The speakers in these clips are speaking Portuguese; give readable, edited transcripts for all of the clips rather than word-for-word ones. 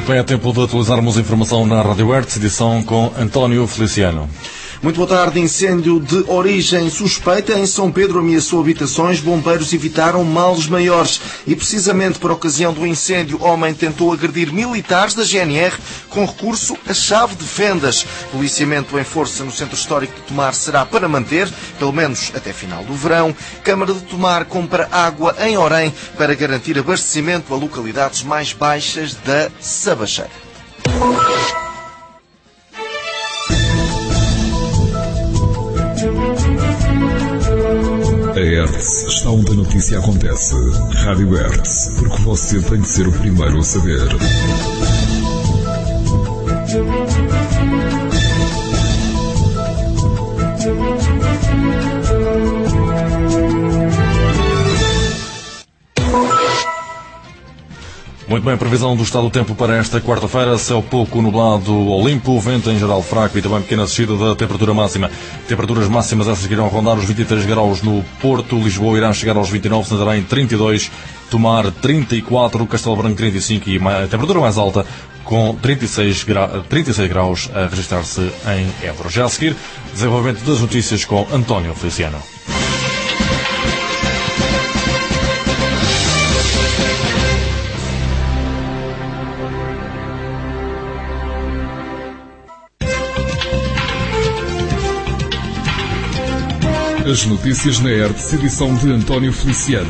Muito bem, é tempo de atualizarmos a informação na Rádio Hertz, edição com António Feliciano. Muito boa tarde. Incêndio de origem suspeita em São Pedro ameaçou habitações. Bombeiros evitaram males maiores. E precisamente por ocasião do incêndio, homem tentou agredir militares da GNR com recurso a chave de fendas. Policiamento em força no Centro Histórico de Tomar será para manter, pelo menos até final do verão. Câmara de Tomar compra água em Orém para garantir abastecimento a localidades mais baixas da Sabacheira. A Hertz está onde a notícia acontece. Rádio Hertz, porque você tem de ser o primeiro a saber. Muito bem, previsão do estado do tempo para esta quarta-feira. Céu pouco nublado ou limpo, vento em geral fraco e também pequena descida da temperatura máxima. Temperaturas máximas essas que irão rondar os 23 graus no Porto. Lisboa irá chegar aos 29, Santarém 32, Tomar 34, Castelo Branco 35 e a temperatura mais alta com 36 graus a registrar-se em Évora. Já a seguir, desenvolvimento das notícias com António Feliciano. As notícias na Hertz, edição de António Feliciano.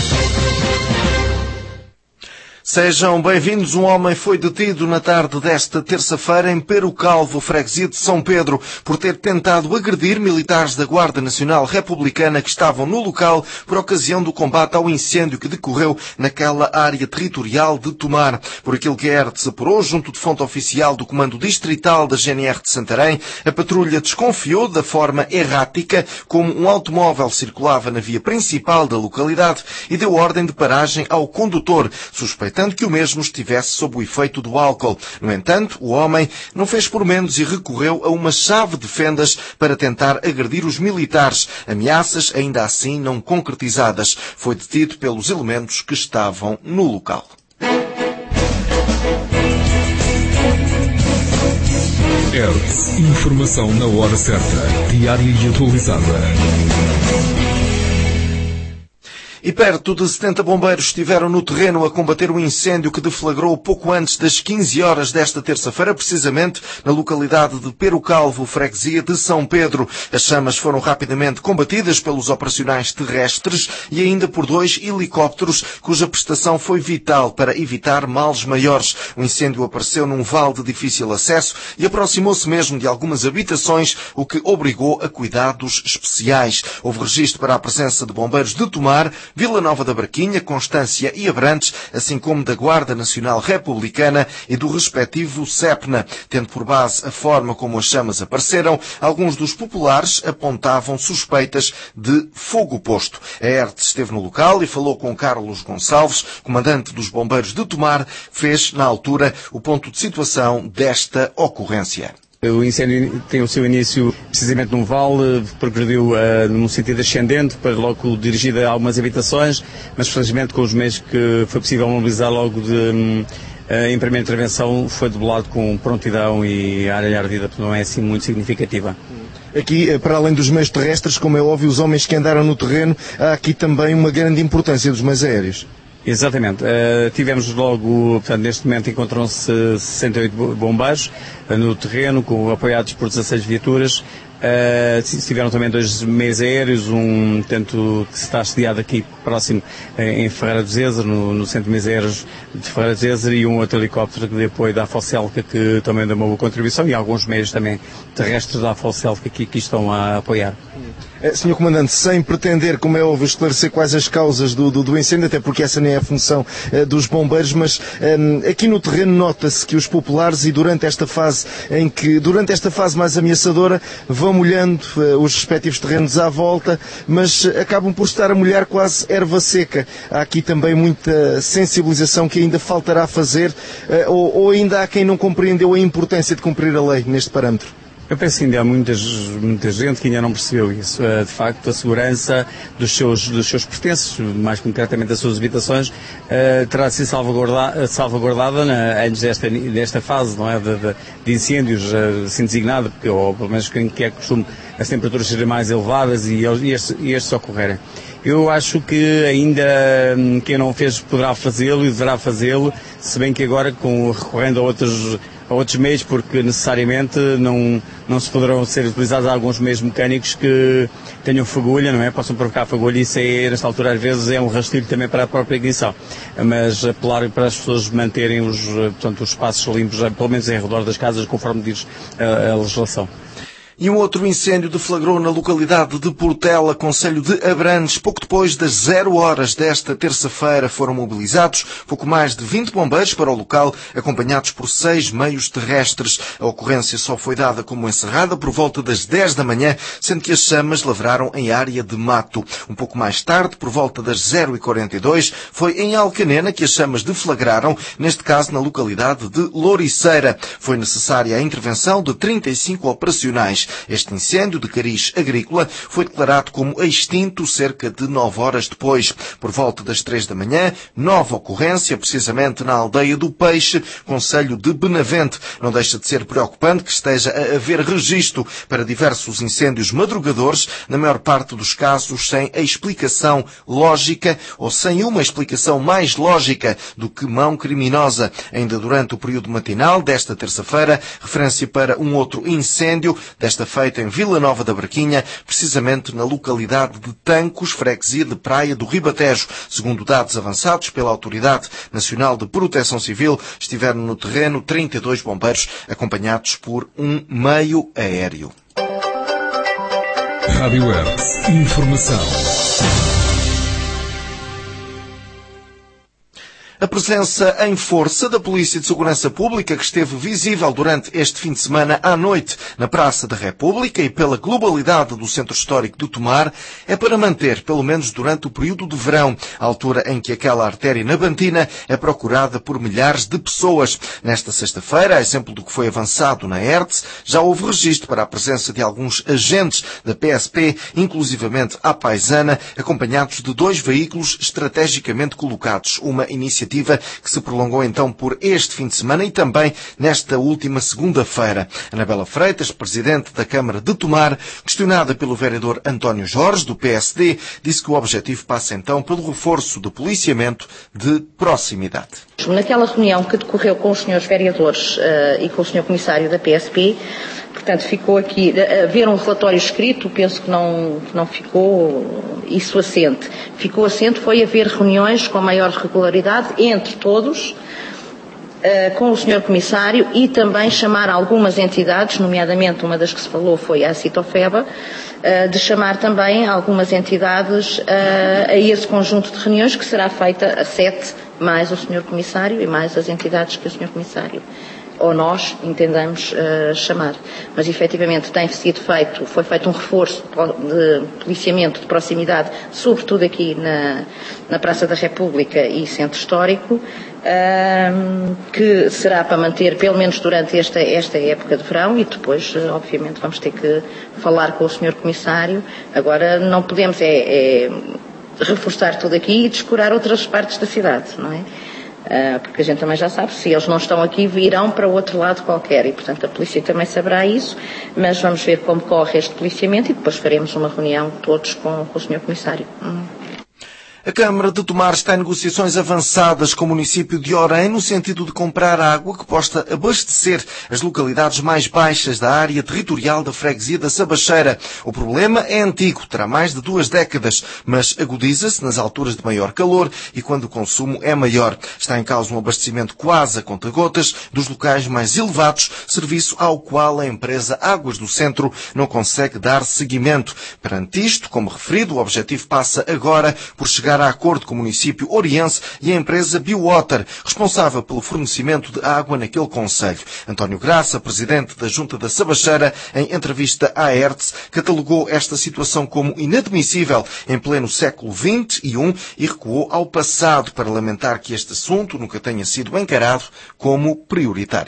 Sejam bem-vindos. Um homem foi detido na tarde desta terça-feira em Perucalvo, freguesia de São Pedro, por ter tentado agredir militares da Guarda Nacional Republicana que estavam no local por ocasião do combate ao incêndio que decorreu naquela área territorial de Tomar. Por aquilo que a Hertz apurou, junto de fonte oficial do Comando Distrital da GNR de Santarém, a patrulha desconfiou da forma errática como um automóvel circulava na via principal da localidade e deu ordem de paragem ao condutor, suspeitando que o mesmo estivesse sob o efeito do álcool. No entanto, o homem não fez por menos e recorreu a uma chave de fendas para tentar agredir os militares. Ameaças, ainda assim, não concretizadas. Foi detido pelos elementos que estavam no local. Hertz, informação na hora certa, diária e atualizada. E perto de 70 bombeiros estiveram no terreno a combater o incêndio que deflagrou pouco antes das 15 horas desta terça-feira, precisamente na localidade de Perucalvo, freguesia de São Pedro. As chamas foram rapidamente combatidas pelos operacionais terrestres e ainda por 2 helicópteros, cuja prestação foi vital para evitar males maiores. O incêndio apareceu num vale de difícil acesso e aproximou-se mesmo de algumas habitações, o que obrigou a cuidados especiais. Houve registro para a presença de bombeiros de Tomar, Vila Nova da Barquinha, Constância e Abrantes, assim como da Guarda Nacional Republicana e do respectivo CEPNA. Tendo por base a forma como as chamas apareceram, alguns dos populares apontavam suspeitas de fogo posto. A Hertz esteve no local e falou com Carlos Gonçalves, comandante dos bombeiros de Tomar, fez, na altura, o ponto de situação desta ocorrência. O incêndio tem o seu início precisamente num vale, progrediu num sentido ascendente, para logo dirigida a algumas habitações, mas felizmente com os meios que foi possível mobilizar logo em primeira intervenção foi debelado com prontidão e a área ardida não é assim muito significativa. Aqui, para além dos meios terrestres, como é óbvio, os homens que andaram no terreno, há aqui também uma grande importância dos meios aéreos. Exatamente. Tivemos logo, portanto, neste momento encontram-se 68 bombeiros no terreno, apoiados por 16 viaturas. Tiveram também 2 meios aéreos, um tanto que está sediado aqui próximo em Ferreira de Zezer, no centro de meios aéreos de Ferreira de Zezer, e um outro helicóptero de apoio da Afocelca, que também deu uma boa contribuição, e alguns meios também terrestres da Afocelca que aqui estão a apoiar. Senhor Comandante, sem pretender, como é óbvio, esclarecer quais as causas do incêndio, até porque essa nem é a função dos bombeiros, mas aqui no terreno nota-se que os populares, e durante esta fase mais ameaçadora, vão molhando os respectivos terrenos à volta, mas acabam por estar a molhar quase erva seca. Há aqui também muita sensibilização que ainda faltará fazer, ou ainda há quem não compreendeu a importância de cumprir a lei neste parâmetro. Eu penso que ainda há muita gente que ainda não percebeu isso. De facto, a segurança dos seus pertences, mais concretamente das suas habitações, terá de ser salvaguardada antes desta fase, não é, de incêndios, assim designado, ou pelo menos que é costume as temperaturas serem mais elevadas e estes ocorrerem. Eu acho que ainda quem não fez poderá fazê-lo e deverá fazê-lo, se bem que agora recorrendo a outros meios, porque necessariamente não se poderão ser utilizados alguns meios mecânicos que tenham fagulha, não é? Possam provocar fagulha, e isso aí, nesta altura, às vezes é um rastilho também para a própria ignição. Mas apelar para as pessoas manterem os espaços limpos, pelo menos em redor das casas, conforme diz a legislação. E um outro incêndio deflagrou na localidade de Portela, concelho de Abrantes. Pouco depois das 0 horas desta terça-feira foram mobilizados pouco mais de 20 bombeiros para o local, acompanhados por 6 meios terrestres. A ocorrência só foi dada como encerrada por volta das 10 da manhã, sendo que as chamas lavraram em área de mato. Um pouco mais tarde, por volta das 0h42, foi em Alcanena que as chamas deflagraram, neste caso na localidade de Louriceira. Foi necessária a intervenção de 35 operacionais. Este incêndio de cariz agrícola foi declarado como extinto cerca de 9 horas depois. Por volta das 3 da manhã, nova ocorrência, precisamente na aldeia do Peixe, concelho de Benavente. Não deixa de ser preocupante que esteja a haver registro para diversos incêndios madrugadores, na maior parte dos casos sem a explicação lógica ou sem uma explicação mais lógica do que mão criminosa. Ainda durante o período matinal desta terça-feira, referência para um outro incêndio, desta feita em Vila Nova da Barquinha, precisamente na localidade de Tancos, freguesia de Praia do Ribatejo. Segundo dados avançados pela Autoridade Nacional de Proteção Civil, estiveram no terreno 32 bombeiros, acompanhados por um meio aéreo. Rádio Hertz. Informação. A presença em força da Polícia de Segurança Pública, que esteve visível durante este fim de semana à noite na Praça da República e pela globalidade do Centro Histórico de Tomar, é para manter, pelo menos durante o período de verão, a altura em que aquela artéria nabantina é procurada por milhares de pessoas. Nesta sexta-feira, a exemplo do que foi avançado na Hertz, já houve registro para a presença de alguns agentes da PSP, inclusivamente à paisana, acompanhados de 2 veículos estrategicamente colocados. Uma iniciativa que se prolongou então por este fim de semana e também nesta última segunda-feira. Anabela Freitas, presidente da Câmara de Tomar, questionada pelo vereador António Jorge, do PSD, disse que o objetivo passa então pelo reforço do policiamento de proximidade. Naquela reunião que decorreu com os senhores vereadores e com o senhor comissário da PSP, portanto, ficou aqui, haver um relatório escrito, penso que não ficou isso assente. Ficou assente foi haver reuniões com maior regularidade entre todos, com o Sr. Comissário, e também chamar algumas entidades, nomeadamente uma das que se falou foi a Citofeba, de chamar também algumas entidades a esse conjunto de reuniões, que será feita a 7, mais o Sr. Comissário e mais as entidades que o Sr. Comissário ou nós entendamos chamar. Mas, efetivamente, foi feito um reforço de policiamento de proximidade, sobretudo aqui na Praça da República e Centro Histórico, que será para manter pelo menos durante esta época de verão, e depois, obviamente, vamos ter que falar com o Sr. Comissário. Agora, não podemos reforçar tudo aqui e descurar outras partes da cidade, não é? Porque a gente também já sabe, se eles não estão aqui, virão para outro lado qualquer, e portanto a polícia também saberá isso, mas vamos ver como corre este policiamento e depois faremos uma reunião todos com o Sr. Comissário. A Câmara de Tomar está em negociações avançadas com o município de Orém no sentido de comprar água que possa abastecer as localidades mais baixas da área territorial da freguesia da Sabacheira. O problema é antigo, terá mais de 2 décadas, mas agudiza-se nas alturas de maior calor e quando o consumo é maior. Está em causa um abastecimento quase a conta-gotas dos locais mais elevados, serviço ao qual a empresa Águas do Centro não consegue dar seguimento. Perante isto, como referido, o objetivo passa agora por chegar a acordo com o município oriense e a empresa Biowater, responsável pelo fornecimento de água naquele concelho. António Graça, presidente da Junta da Sabacheira, em entrevista à Hertz, catalogou esta situação como inadmissível em pleno século XXI e recuou ao passado para lamentar que este assunto nunca tenha sido encarado como prioritário.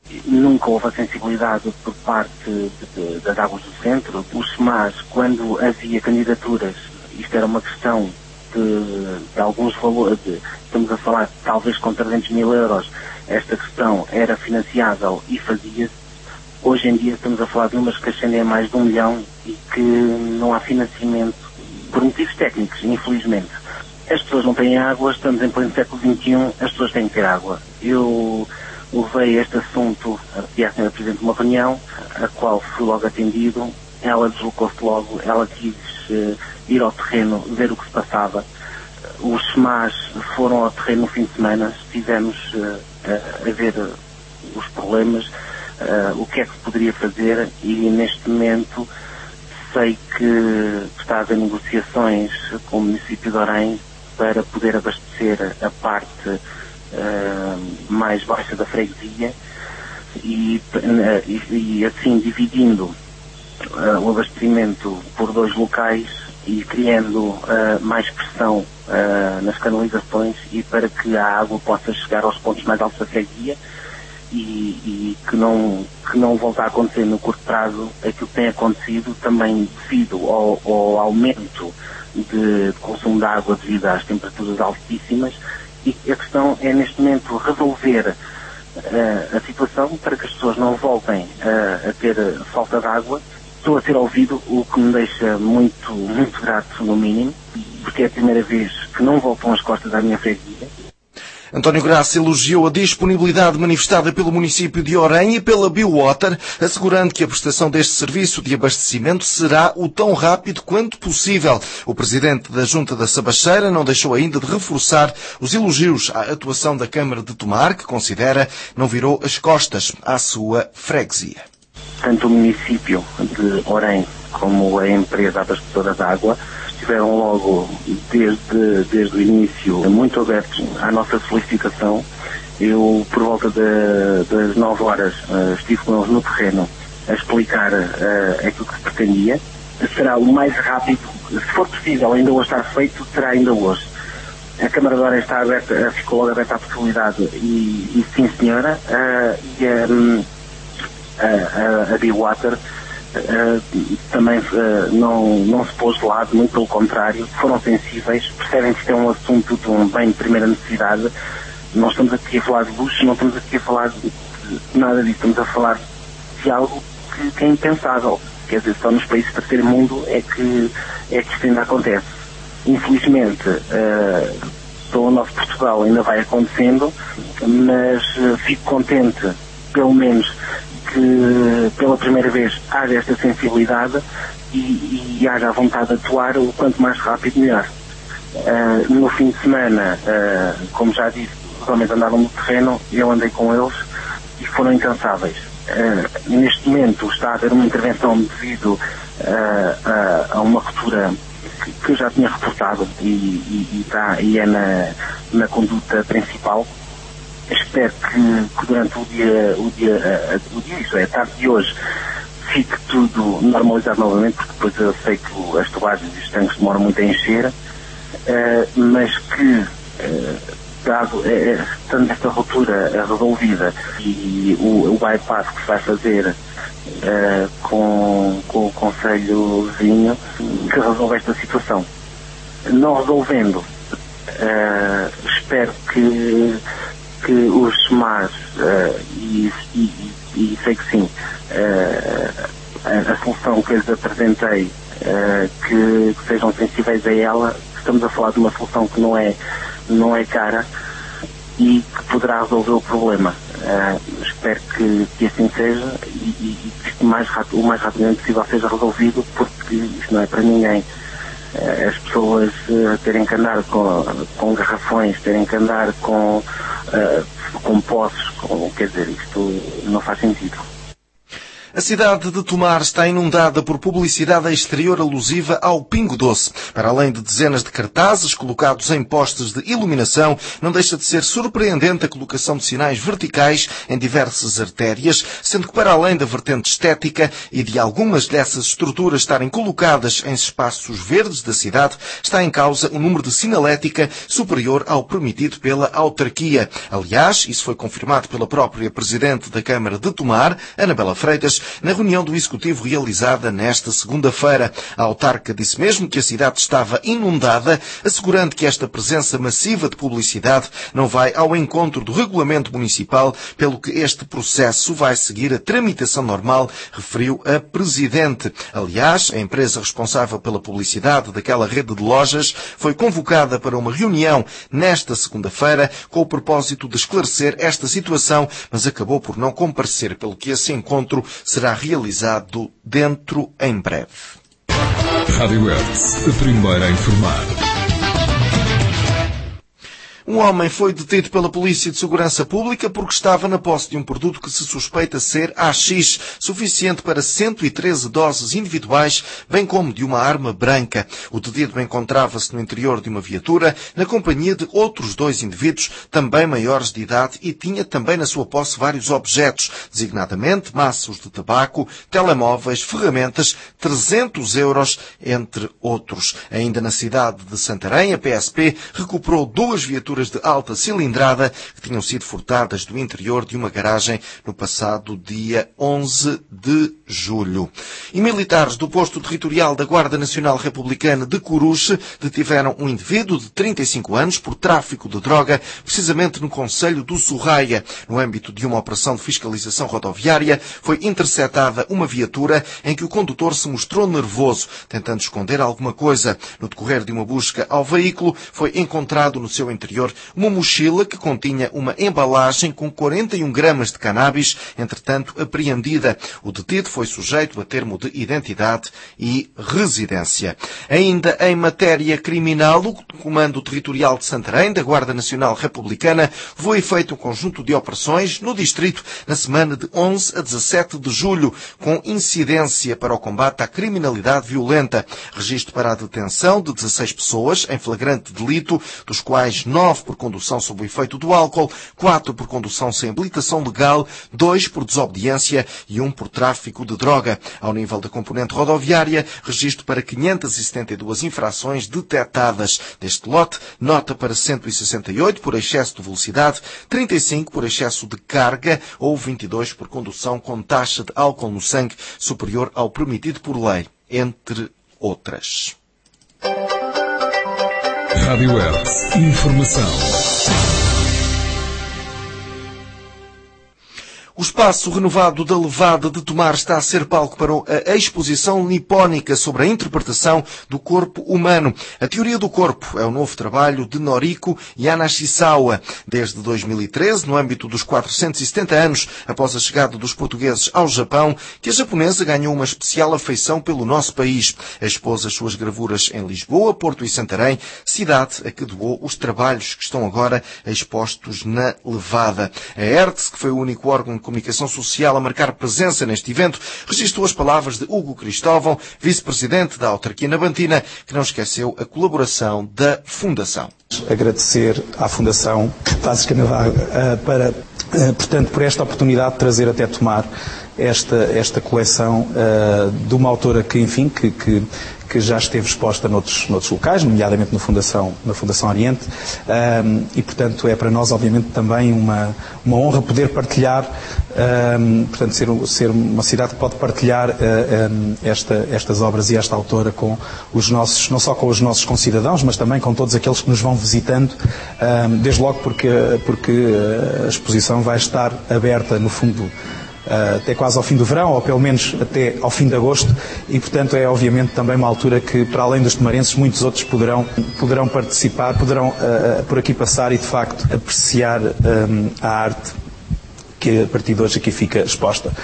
Nunca houve a sensibilidade por parte das águas do centro. Os SEMAS, quando havia candidaturas, isto era uma questão de alguns valores, estamos a falar talvez com 300 mil euros, esta questão era financiável e fazia-se. Hoje em dia estamos a falar de números que ascendem a mais de 1 milhão e que não há financiamento por motivos técnicos, infelizmente. As pessoas não têm água, estamos em pleno século XXI, as pessoas têm que ter água. Eu levei este assunto à Sra. Presidente de uma reunião, a qual fui logo atendido. Ela deslocou-se logo, ela quis ir ao terreno, ver o que se passava. Os SEMAS foram ao terreno no fim de semana, estivemos a ver os problemas, o que é que se poderia fazer, e neste momento sei que está a haver negociações com o município de Orém para poder abastecer a parte mais baixa da freguesia e assim dividindo o abastecimento por 2 locais e criando mais pressão nas canalizações e para que a água possa chegar aos pontos mais altos da freguesia e que não volte a acontecer no curto prazo aquilo que tem acontecido também devido ao aumento de consumo de água devido às temperaturas altíssimas. E a questão é, neste momento, resolver a situação para que as pessoas não voltem a ter falta de água. Estou a ser ouvido, o que me deixa muito, muito grato, no mínimo, porque é a primeira vez que não voltam as costas à minha freguesia. António Graça elogiou a disponibilidade manifestada pelo município de Orém e pela Biowater, assegurando que a prestação deste serviço de abastecimento será o tão rápido quanto possível. O presidente da Junta da Sabacheira não deixou ainda de reforçar os elogios à atuação da Câmara de Tomar, que considera não virou as costas à sua freguesia. Tanto o município de Orém como a empresa abastecedora de água estiveram logo desde o início muito abertos à nossa solicitação. Eu, por volta das 9 horas, estive com eles no terreno a explicar aquilo que se pretendia. Será o mais rápido, se for possível ainda hoje estar feito, será ainda hoje. A Câmara de Orém está aberta, ficou logo aberta à possibilidade e sim senhora, a Biowater também não se pôs de lado, muito pelo contrário, foram sensíveis, percebem que isto é um assunto de um bem de primeira necessidade. Não estamos aqui a falar de luxo, não estamos aqui a falar de nada disso, estamos a falar de algo que é impensável. Quer dizer, só nos países do terceiro mundo é que isto ainda acontece. Infelizmente, pelo nosso Portugal ainda vai acontecendo, mas fico contente, pelo menos, que pela primeira vez haja esta sensibilidade e haja a vontade de atuar o quanto mais rápido melhor. No fim de semana, como já disse, os homens andaram no terreno, eu andei com eles e foram incansáveis. Neste momento está a haver uma intervenção devido a uma ruptura que eu já tinha reportado e é na conduta principal. Espero que durante o dia, isso é, a tarde de hoje, fique tudo normalizado novamente, porque depois eu sei que as tubagens e os tanques demoram muito a encher, mas que, estando esta ruptura resolvida e o bypass que se vai fazer com o Conselho Vizinho, que resolva esta situação. Não resolvendo, espero que os SEMAS, e sei que sim, a solução que eu lhes apresentei, que sejam sensíveis a ela. Estamos a falar de uma solução que não é cara e que poderá resolver o problema. Espero que assim seja e que isto o mais rapidamente possível seja resolvido, porque isto não é para ninguém. As pessoas terem que andar com garrafões, terem que andar com poços, quer dizer, isto não faz sentido. A cidade de Tomar está inundada por publicidade exterior alusiva ao Pingo Doce. Para além de dezenas de cartazes colocados em postes de iluminação, não deixa de ser surpreendente a colocação de sinais verticais em diversas artérias, sendo que para além da vertente estética e de algumas dessas estruturas estarem colocadas em espaços verdes da cidade, está em causa um número de sinalética superior ao permitido pela autarquia. Aliás, isso foi confirmado pela própria Presidente da Câmara de Tomar, Anabela Freitas, na reunião do Executivo realizada nesta segunda-feira. A autarca disse mesmo que a cidade estava inundada, assegurando que esta presença massiva de publicidade não vai ao encontro do regulamento municipal, pelo que este processo vai seguir a tramitação normal, referiu a Presidente. Aliás, a empresa responsável pela publicidade daquela rede de lojas foi convocada para uma reunião nesta segunda-feira com o propósito de esclarecer esta situação, mas acabou por não comparecer, pelo que esse encontro será realizado dentro em breve. Rádio Hertz, a primeira a informar. Um homem foi detido pela Polícia de Segurança Pública porque estava na posse de um produto que se suspeita ser AX, suficiente para 113 doses individuais, bem como de uma arma branca. O detido encontrava-se no interior de uma viatura, na companhia de outros 2 indivíduos, também maiores de idade, e tinha também na sua posse vários objetos, designadamente maços de tabaco, telemóveis, ferramentas, 300 euros, entre outros. Ainda na cidade de Santarém, a PSP recuperou 2 viaturas de alta cilindrada que tinham sido furtadas do interior de uma garagem no passado dia 11 de julho. E militares do posto territorial da Guarda Nacional Republicana de Coruche detiveram um indivíduo de 35 anos por tráfico de droga, precisamente no concelho do Sorraia. No âmbito de uma operação de fiscalização rodoviária, foi interceptada uma viatura em que o condutor se mostrou nervoso, tentando esconder alguma coisa. No decorrer de uma busca ao veículo, foi encontrado no seu interior uma mochila que continha uma embalagem com 41 gramas de cannabis, entretanto apreendida. O detido foi sujeito a termo de identidade e residência. Ainda em matéria criminal, o Comando Territorial de Santarém, da Guarda Nacional Republicana, foi feito um conjunto de operações no distrito na semana de 11 a 17 de julho, com incidência para o combate à criminalidade violenta. Registro para a detenção de 16 pessoas em flagrante delito, dos quais 9 por condução sob o efeito do álcool, 4 por condução sem habilitação legal, 2 por desobediência e 1 por tráfico de droga. Ao nível da componente rodoviária, registro para 572 infrações detectadas. Deste lote, nota para 168 por excesso de velocidade, 35 por excesso de carga ou 22 por condução com taxa de álcool no sangue superior ao permitido por lei, entre outras. Rádio Hertz, informação. O espaço renovado da Levada de Tomar está a ser palco para a exposição nipónica sobre a interpretação do corpo humano. A teoria do corpo é o novo trabalho de Noriko Yanashisawa. Desde 2013, no âmbito dos 470 anos após a chegada dos portugueses ao Japão, que a japonesa ganhou uma especial afeição pelo nosso país. Expôs as suas gravuras em Lisboa, Porto e Santarém, cidade a que doou os trabalhos que estão agora expostos na Levada. A Hertz, que foi o único órgão de comunicação social a marcar presença neste evento, registrou as palavras de Hugo Cristóvão, vice-presidente da autarquia nabantina, que não esqueceu a colaboração da Fundação. Agradecer à Fundação basicamente portanto, por esta oportunidade de trazer até Tomar esta coleção de uma autora que, enfim, que já esteve exposta noutros locais, nomeadamente na Fundação Oriente, e, portanto, é para nós, obviamente, também uma honra poder partilhar, portanto, ser uma cidade que pode partilhar estas obras e esta autora com os nossos, não só com os nossos concidadãos, mas também com todos aqueles que nos vão visitando, desde logo porque a exposição vai estar aberta, no fundo, até quase ao fim do verão, ou pelo menos até ao fim de agosto, e portanto é obviamente também uma altura que, para além dos tomarenses, muitos outros poderão participar, poderão por aqui passar e de facto apreciar a arte que a partir de hoje aqui fica exposta.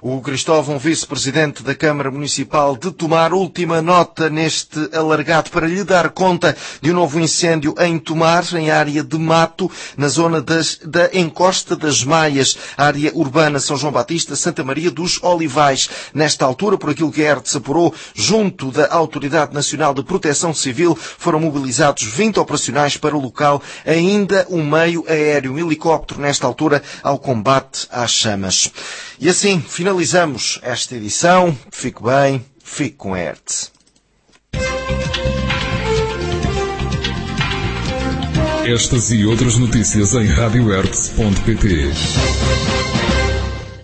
O Cristóvão, vice-presidente da Câmara Municipal de Tomar, última nota neste alargado para lhe dar conta de um novo incêndio em Tomar, em área de mato, na zona da encosta das Maias, área urbana São João Batista, Santa Maria dos Olivais. Nesta altura, por aquilo que a ERTS apurou, junto da Autoridade Nacional de Proteção Civil, foram mobilizados 20 operacionais para o local, ainda um meio aéreo, um helicóptero, nesta altura, ao combate às chamas. E assim, finalizamos esta edição. Fique bem, fique com a ERTS. Estas e outras notícias em radioertz.pt.